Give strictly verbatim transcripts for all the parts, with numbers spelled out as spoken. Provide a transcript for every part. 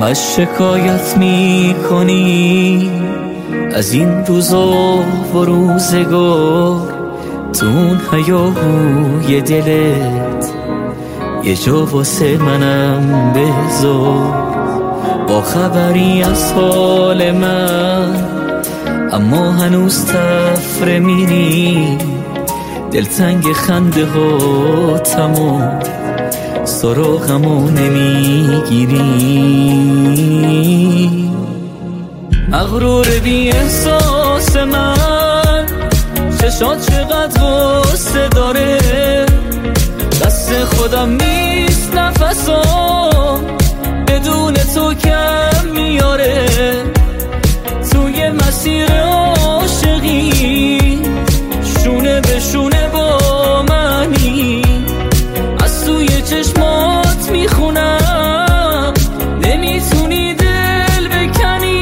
همش شکایت می کنی از این روزا و روزگار، تو اون هیاهوی دلت یه جا واسه منم بذار. با خبری از حال من اما هنوز تفره میری، دلتنگ خنده ها تمام سراغمو نمیگیری. مغرور بی احساس من، چشات چقدر غصه داره، دست خودم نیست نفسام بدون تو کم میاره. توی مسیر عاشقی شونه به شونه با منی، از توی چشمات میخونم نمیتونی دل بکنی.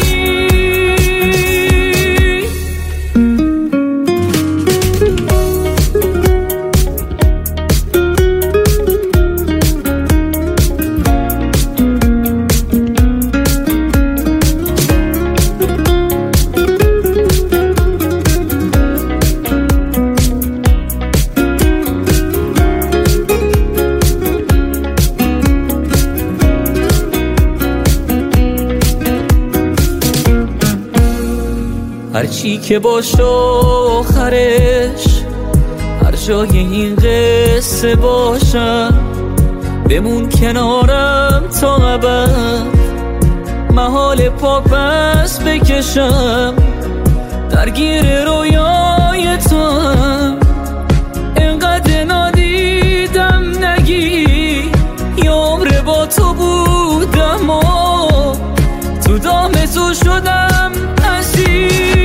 هرچی که باشه آخرش، هر جای این قصه باشم، بمون کنارم تا ابد، محال پا پس بکشم، درگیر رویای تو هم. اینقدر نادیدم نگی یه عمر با تو بودم و تو دام تو شدم اسیر.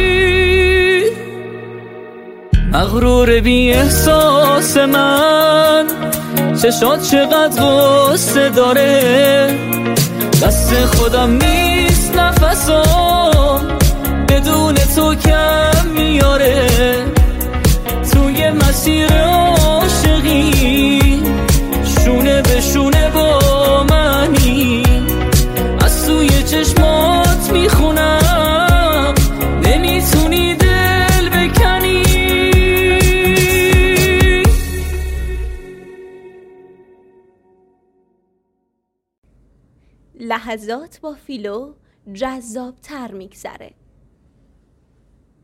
مغرور بی احساس من، چشات چقدر غصه داره، دست خودم نیست نفسام بدون تو کم میاره. توی مسیر عاشقی شونه به شونه با منی، از توی چشمات میخونم نمیتونی دل بکنی. لحظات با فیلو جذاب تر میگذره.